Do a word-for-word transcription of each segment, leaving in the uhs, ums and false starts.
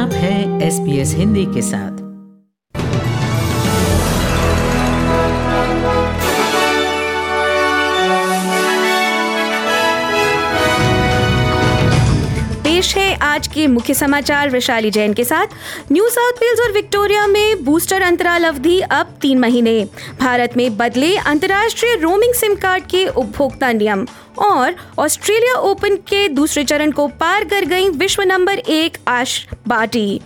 आप हैं S B S Hindi के साथ। पेश है आज के मुख्य समाचार वैशाली जैन के साथ। न्यू साउथ वेल्स और विक्टोरिया में बूस्टर अंतराल अवधि अब तीन महीने। भारत में बदले अंतर्राष्ट्रीय रोमिंग सिम कार्ड के उपभोक्ता नियम। और ऑस्ट्रेलिया ओपन के दूसरे चरण को पार कर गई विश्व नंबर एक आश बार्टी।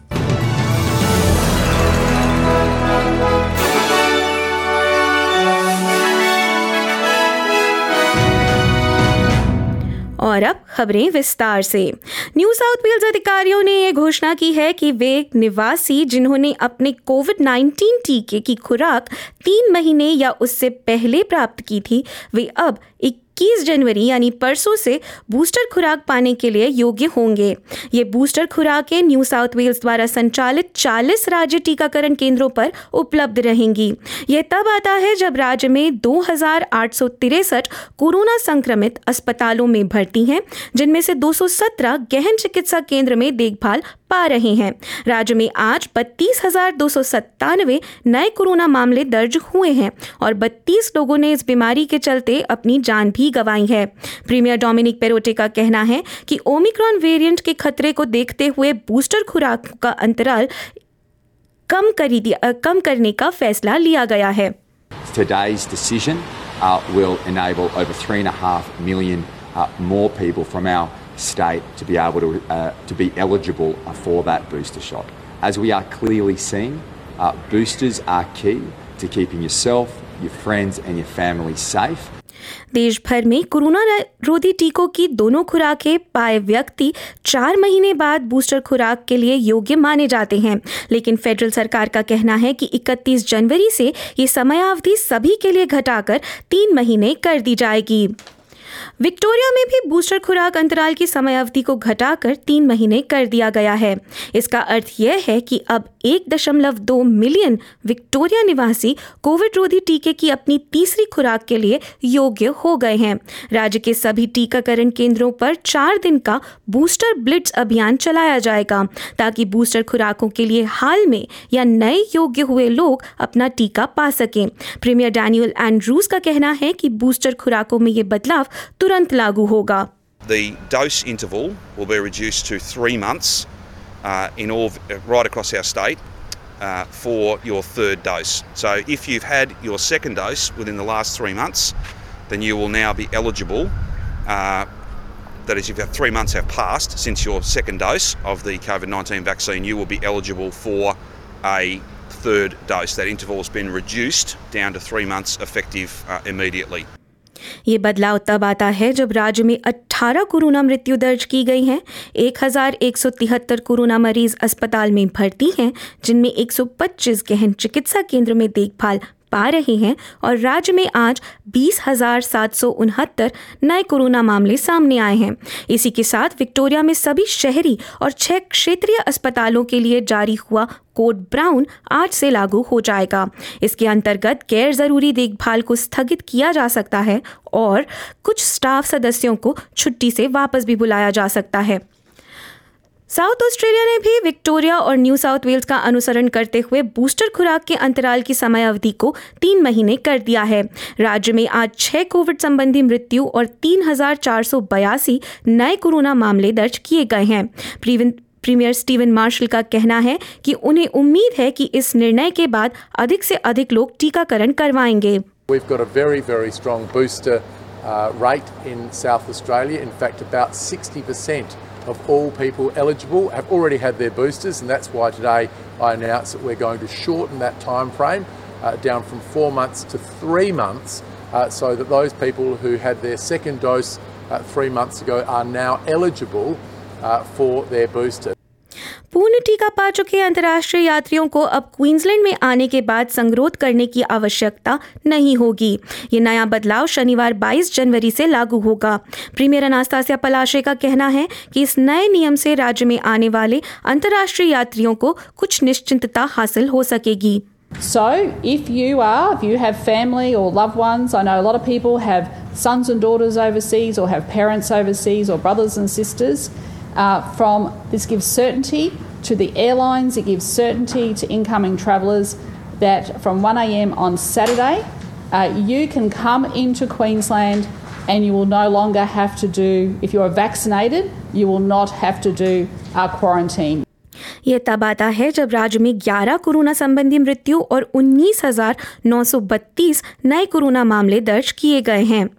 और अब खबरें विस्तार से। न्यू साउथ वेल्स अधिकारियों ने यह घोषणा की है कि वे निवासी जिन्होंने अपने कोविड नाइन्टीन टीके की खुराक तीन महीने या उससे पहले प्राप्त की थी, वे अब इक्कीस जनवरी यानी परसों से बूस्टर खुराक पाने के लिए योग्य होंगे। ये बूस्टर खुराकें न्यू साउथ वेल्स द्वारा संचालित चालीस राज्य टीकाकरण केंद्रों पर उपलब्ध रहेंगी। यह तब आता है जब राज्य में दो हज़ार आठ सौ तिरसठ कोरोना संक्रमित अस्पतालों में भर्ती हैं, जिनमें से दो सौ सत्रह गहन चिकित्सा केंद्र में देखभाल पा रहे हैं। राज्य में आज बत्तीस हजार दो सौ सत्तानवे नए कोरोना मामले दर्ज हुए हैं और बत्तीस लोगों ने इस बीमारी के चलते अपनी जान भी गंवाई है। प्रीमियर डोमिनिक पेरोटे का कहना है कि ओमिक्रॉन वेरिएंट के खतरे को देखते हुए बूस्टर खुराक का अंतराल कम कर दिया कम करने का फैसला लिया गया है। Today's decision uh, will enable over three and a half million uh, more people from our state to be able to uh, to be eligible uh, for that booster shot. As we are clearly seeing, uh, boosters are key to keeping yourself, your friends and your family safe. देश भर में corona रोधी टीकों की दोनों खुराकें पाए व्यक्ति चार महीने बाद बूस्टर खुराक के लिए योग्य माने जाते हैं, लेकिन फेडरल सरकार का कहना है कि इकतीस जनवरी से ये समयावधि सभी के लिए घटाकर तीन महीने कर दी जाएगी। विक्टोरिया में भी बूस्टर खुराक अंतराल की समयावधि को घटाकर तीन महीने कर दिया गया है। इसका अर्थ यह है कि अब एक दशमलव दो मिलियन विक्टोरिया निवासी कोविड रोधी टीके की अपनी तीसरी खुराक के लिए योग्य हो गए हैं। राज्य के सभी टीकाकरण केंद्रों पर चार दिन का बूस्टर ब्लिट्स अभियान चलाया जाएगा, ताकि बूस्टर खुराकों के लिए हाल में या नए योग्य हुए लोग अपना टीका पा सकें। प्रीमियर डैनियल एंड्रूज का कहना है कि बूस्टर खुराकों में ये बदलाव तुरंत लागू होगा। The dose interval will be reduced to three months uh, in all right across our state uh, for your third dose. So if you've had your second dose within the last three months, then you will now be eligible. Uh, that is, if three months have passed since your second dose of the COVID nineteen vaccine, you will be eligible for a third dose. That interval has been reduced down to three months, effective uh, immediately. ये बदलाव तब आता है जब राज्य में अठारह corona मृत्यु दर्ज की गई हैं। एक हज़ार एक सौ तिहत्तर कोरोना मरीज अस्पताल में भर्ती हैं, जिनमें एक सौ पच्चीस गहन चिकित्सा केंद्र में देखभाल पा रहे हैं और राज्य में आज बीस हजार सात सौ उनहत्तर नए कोरोना मामले सामने आए हैं। इसी के साथ विक्टोरिया में सभी शहरी और छह क्षेत्रीय अस्पतालों के लिए जारी हुआ कोड ब्राउन आज से लागू हो जाएगा। इसके अंतर्गत गैर जरूरी देखभाल को स्थगित किया जा सकता है और कुछ स्टाफ सदस्यों को छुट्टी से वापस भी बुलाया जा सकता है। साउथ ऑस्ट्रेलिया ने भी विक्टोरिया और न्यू साउथ वेल्स का अनुसरण करते हुए बूस्टर खुराक के अंतराल की समयावधि को तीन महीने कर दिया है। राज्य में आज छह कोविड संबंधी मृत्यु और तीन हजार चार सौ बयासी नए कोरोना मामले दर्ज किए गए हैं। प्रीमियर स्टीवन मार्शल का कहना है कि उन्हें उम्मीद है कि इस निर्णय के बाद अधिक से अधिक लोग टीकाकरण करवाएंगे। We've got a very very strong booster uh, rate in South Australia. In fact, about sixty percent of all people eligible have already had their boosters, and that's why today I announced that we're going to shorten that time frame uh, down from four months to three months uh, so that those people who had their second dose uh, three months ago are now eligible uh, for their booster. पूर्ण टीका पा चुके अंतर्राष्ट्रीय यात्रियों को अब Queensland में आने के बाद संगरोध करने की आवश्यकता नहीं होगी। ये नया बदलाव शनिवार बाईस जनवरी से लागू होगा। प्रीमियर अनास्तासिया पलाशे का कहना है कि इस नए नियम से राज्य में आने वाले अंतर्राष्ट्रीय यात्रियों को कुछ निश्चिंतता हासिल हो सकेगी। So if you are, if you have family or loved ones, I know a lot of people have sons and daughters overseas or have parents overseas or brothers and sisters, uh, from this gives certainty to the airlines. It gives certainty to incoming travellers that from one a m on Saturday, uh, you can come into Queensland and you will no longer have to do, if you're vaccinated, you will not have to do uh, quarantine. ये तब आता है जब राज्य में ग्यारह corona संबंधी मृत्यु और उन्नीस हजार नौ सौ बत्तीस नए कोरोना मामले दर्ज किए गए हैं।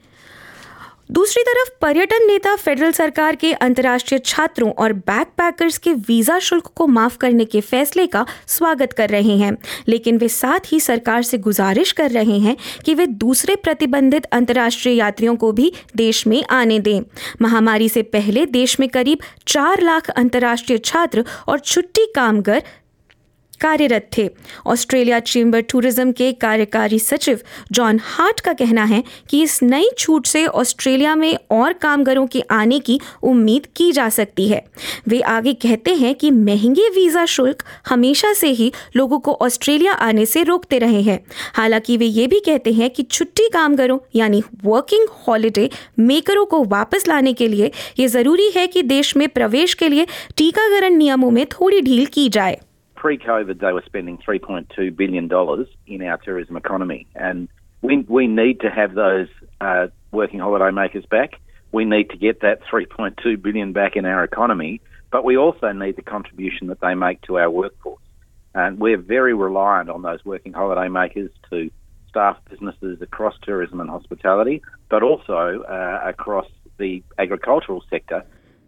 दूसरी तरफ पर्यटन नेता फेडरल सरकार के अंतर्राष्ट्रीय छात्रों और बैकपैकर्स के वीजा शुल्क को माफ करने के फैसले का स्वागत कर रहे हैं, लेकिन वे साथ ही सरकार से गुजारिश कर रहे हैं कि वे दूसरे प्रतिबंधित अंतर्राष्ट्रीय यात्रियों को भी देश में आने दें। महामारी से पहले देश में करीब चार लाख अंतर्राष्ट्रीय छात्र और छुट्टी कामगार कार्यरत थे। ऑस्ट्रेलिया चेंबर टूरिज्म के कार्यकारी सचिव जॉन हार्ट का कहना है कि इस नई छूट से ऑस्ट्रेलिया में और कामगारों के आने की उम्मीद की जा सकती है। वे आगे कहते हैं कि महंगे वीज़ा शुल्क हमेशा से ही लोगों को ऑस्ट्रेलिया आने से रोकते रहे हैं। हालांकि वे ये भी कहते हैं कि छुट्टी कामगारों यानी वर्किंग हॉलिडे मेकरों को वापस लाने के लिए ये ज़रूरी है कि देश में प्रवेश के लिए टीकाकरण नियमों में थोड़ी ढील की जाए। Pre-COVID, they were spending three point two billion dollars in our tourism economy, and we we need to have those uh, working holiday makers back. We need to get that three point two billion dollars back in our economy, but we also need the contribution that they make to our workforce. And we're very reliant on those working holiday makers to staff businesses across tourism and hospitality, but also uh, across the agricultural sector.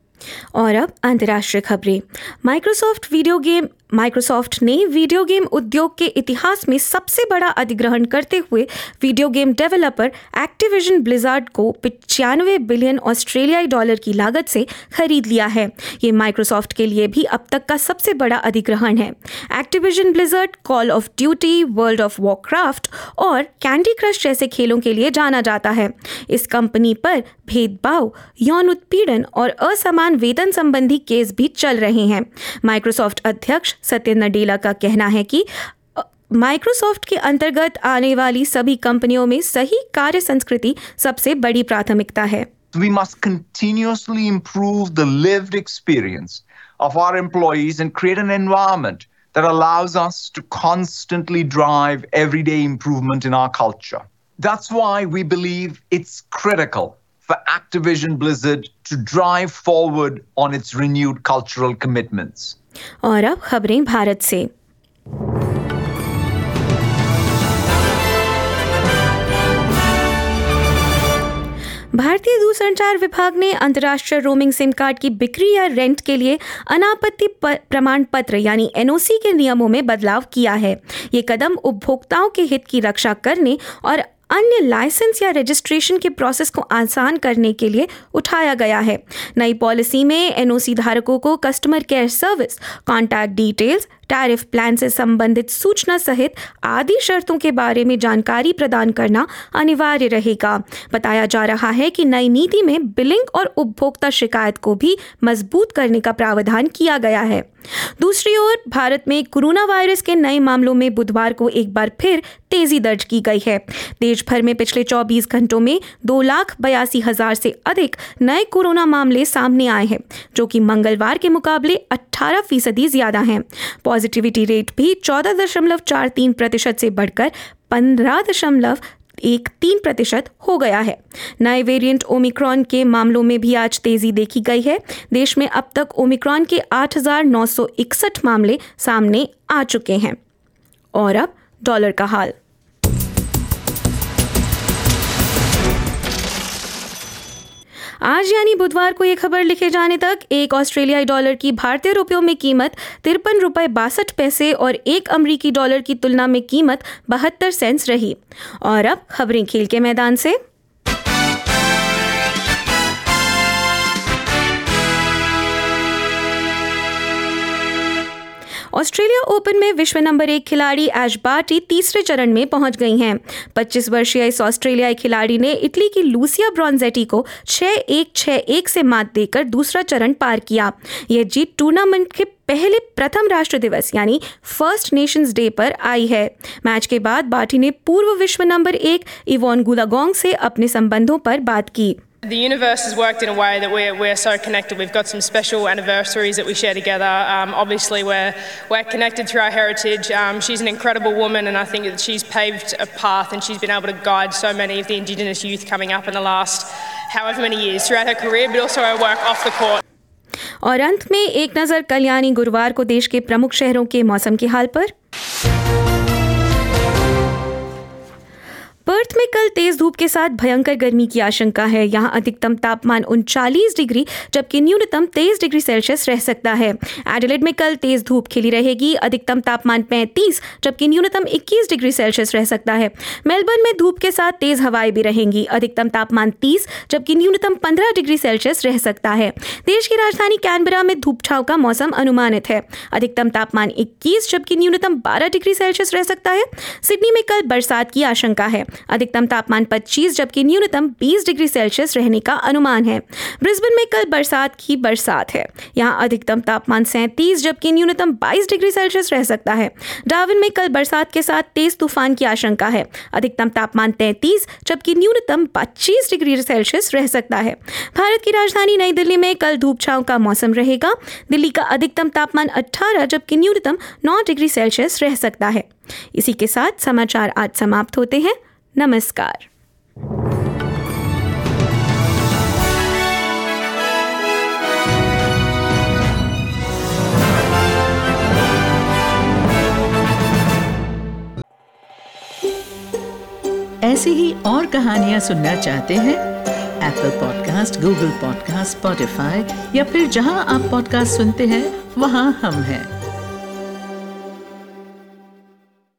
और अब अंतर्राष्ट्रीय खबरें। Microsoft video game Microsoft ने video game उद्योग के इतिहास में सबसे बड़ा अधिग्रहण करते हुए video game developer Activision Blizzard को पचानवे बिलियन ऑस्ट्रेलियाई डॉलर की लागत से खरीद लिया है। ये माइक्रोसॉफ्ट के लिए भी अब तक का सबसे बड़ा अधिग्रहण है। Activision Blizzard Call of Duty, World of Warcraft और कैंडी क्रश जैसे खेलों के लिए जाना जाता है। इस कंपनी पर भेदभाव, यौन उत्पीड़न और असमान वेतन संबंधी केस भी चल रहे हैं। माइक्रोसॉफ्ट अध्यक्ष सत्य नडेला का कहना है कि माइक्रोसॉफ्ट के अंतर्गत आने वाली सभी कंपनियों में सही कार्य संस्कृति सबसे बड़ी प्राथमिकता है। We must continuously improve the lived experience of our employees and create an environment that allows us to constantly drive everyday improvement in our culture. That's why we believe it's critical for Activision Blizzard to drive forward on its renewed cultural commitments. और अब खबरें भारत से। भारतीय दूरसंचार विभाग ने अंतर्राष्ट्रीय roaming SIM card की बिक्री या रेंट के लिए अनापत्ति प्रमाण पत्र यानी एन ओ सी के नियमों में बदलाव किया है। ये कदम उपभोक्ताओं के हित की रक्षा करने और अन्य लाइसेंस या रजिस्ट्रेशन के प्रोसेस को आसान करने के लिए उठाया गया है। नई पॉलिसी में एन ओ सी धारकों को customer care service, contact details, tariff plan से संबंधित सूचना सहित आदि शर्तों के बारे में जानकारी प्रदान करना अनिवार्य रहेगा। बताया जा रहा है कि नई नीति में बिलिंग और उपभोक्ता शिकायत को भी मजबूत करने का प्रावधान किया गया है। दूसरी ओर भारत में कोरोना वायरस के नए मामलों में बुधवार को एक बार फिर तेजी दर्ज की गई है। देश भर में पिछले चौबीस घंटों में दो लाख बयासी हजार से अधिक नए कोरोना मामले सामने आए हैं, जो कि मंगलवार के मुकाबले अठारह फीसदी ज्यादा हैं। पॉजिटिविटी रेट भी चौदह दशमलव चार तीन प्रतिशत से बढ़कर पंद्रह दशमलव एक तीन प्रतिशत हो गया है। नए वेरिएंट ओमिक्रॉन के मामलों में भी आज तेजी देखी गई है। देश में अब तक ओमिक्रॉन के आठ हजार नौ सौ इकसठ मामले सामने आ चुके हैं। और अब डॉलर का हाल। आज यानी बुधवार को ये खबर लिखे जाने तक एक ऑस्ट्रेलियाई डॉलर की भारतीय रुपयों में कीमत तिरपन रुपये बासठ पैसे और एक अमरीकी डॉलर की तुलना में कीमत बहत्तर सेंट्स रही। और अब खबरें खेल के मैदान से। ऑस्ट्रेलिया ओपन में विश्व नंबर एक खिलाड़ी ऐश बार्टी तीसरे चरण में पहुंच गई हैं। पच्चीस वर्षीय इस ऑस्ट्रेलियाई खिलाड़ी ने इटली की लूसिया ब्रॉन्जेटी को छह एक छह एक से मात देकर दूसरा चरण पार किया। यह जीत टूर्नामेंट के पहले प्रथम राष्ट्र दिवस यानी फर्स्ट नेशंस डे पर आई है। मैच के बाद बार्टी ने पूर्व विश्व नंबर एक इवॉन गुलागोंग से अपने संबंधों पर बात की। The universe has worked in a way that we're, we're so connected. We've got some special anniversaries that we share together. Um, obviously, we're, we're connected through our heritage. Um, she's an incredible woman, and I think that she's paved a path and she's been able to guide so many of the Indigenous youth coming up in the last however many years throughout her career, but also her work off the court. और अंत में एक नज़र कल्याणी गुरुवार को देश के प्रमुख शहरों के मौसम के हाल पर। पर्थ में कल तेज धूप के साथ भयंकर गर्मी की आशंका है। यहां अधिकतम तापमान उनचालीस डिग्री जबकि न्यूनतम तेईस डिग्री सेल्सियस रह सकता है। एडिलेड में कल तेज धूप खिली रहेगी, अधिकतम तापमान पैंतीस जबकि न्यूनतम इक्कीस डिग्री सेल्सियस रह सकता है। मेलबर्न में धूप के साथ तेज हवाएं भी रहेंगी, अधिकतम तापमान तीस जबकि न्यूनतम पंद्रह डिग्री सेल्सियस रह सकता है। देश की राजधानी कैनबरा में धूप छांव का मौसम अनुमानित है, अधिकतम तापमान इक्कीस जबकि न्यूनतम बारह डिग्री सेल्सियस रह सकता है। सिडनी में कल बरसात की आशंका है, अधिकतम तापमान पच्चीस जबकि न्यूनतम बीस डिग्री सेल्सियस रहने का अनुमान है। ब्रिस्बेन में कल बरसात की बरसात है, यहां अधिकतम तापमान सैंतीस जबकि न्यूनतम बाईस डिग्री सेल्सियस रह सकता है। डार्विन में कल बरसात के साथ तेज तूफान की आशंका है, अधिकतम तापमान तैंतीस जबकि न्यूनतम पच्चीस डिग्री सेल्सियस रह सकता है। भारत की राजधानी नई दिल्ली में कल धूप छांव का मौसम रहेगा, दिल्ली का अधिकतम तापमान अठारह जबकि न्यूनतम नौ डिग्री सेल्सियस रह सकता है। इसी के साथ समाचार आज समाप्त होते हैं। नमस्कार। ऐसी ही और कहानियां सुनना चाहते हैं? Apple podcast, Google podcast, Spotify या फिर जहां आप पॉडकास्ट सुनते हैं वहां हम हैं।